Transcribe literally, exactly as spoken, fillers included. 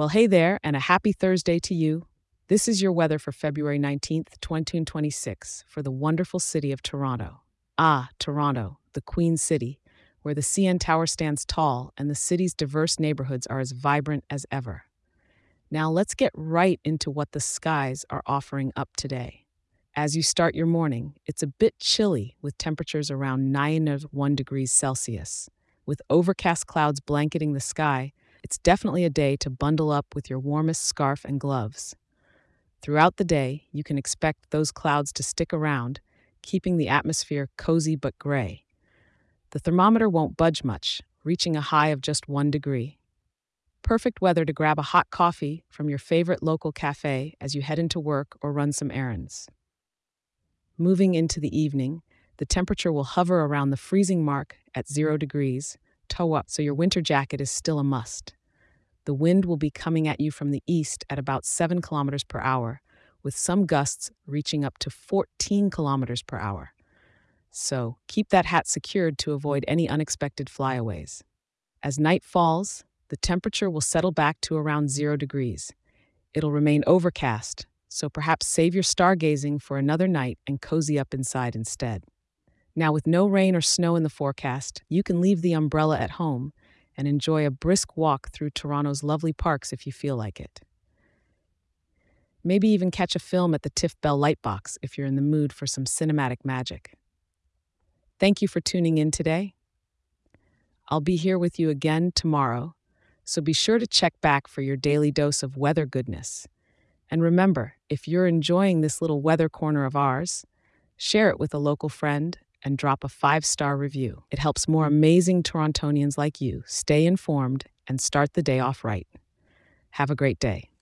Well, hey there, and a happy Thursday to you. This is your weather for February nineteenth, twenty twenty-six, for the wonderful city of Toronto. Ah, Toronto, the Queen City, where the C N Tower stands tall and the city's diverse neighborhoods are as vibrant as ever. Now, let's get right into what the skies are offering up today. As you start your morning, it's a bit chilly with temperatures around negative one degrees Celsius. With overcast clouds blanketing the sky, it's definitely a day to bundle up with your warmest scarf and gloves. Throughout the day, you can expect those clouds to stick around, keeping the atmosphere cozy but gray. The thermometer won't budge much, reaching a high of just one degree. Perfect weather to grab a hot coffee from your favorite local cafe as you head into work or run some errands. Moving into the evening, the temperature will hover around the freezing mark at zero degrees, toe up, so your winter jacket is still a must. The wind will be coming at you from the east at about seven kilometers per hour, with some gusts reaching up to fourteen kilometers per hour. So keep that hat secured to avoid any unexpected flyaways. As night falls, the temperature will settle back to around zero degrees. It'll remain overcast, so perhaps save your stargazing for another night and cozy up inside instead. Now, with no rain or snow in the forecast, you can leave the umbrella at home and enjoy a brisk walk through Toronto's lovely parks if you feel like it. Maybe even catch a film at the Tiff Bell Lightbox if you're in the mood for some cinematic magic. Thank you for tuning in today. I'll be here with you again tomorrow, so be sure to check back for your daily dose of weather goodness. And remember, if you're enjoying this little weather corner of ours, share it with a local friend and drop a five-star review. It helps more amazing Torontonians like you stay informed and start the day off right. Have a great day.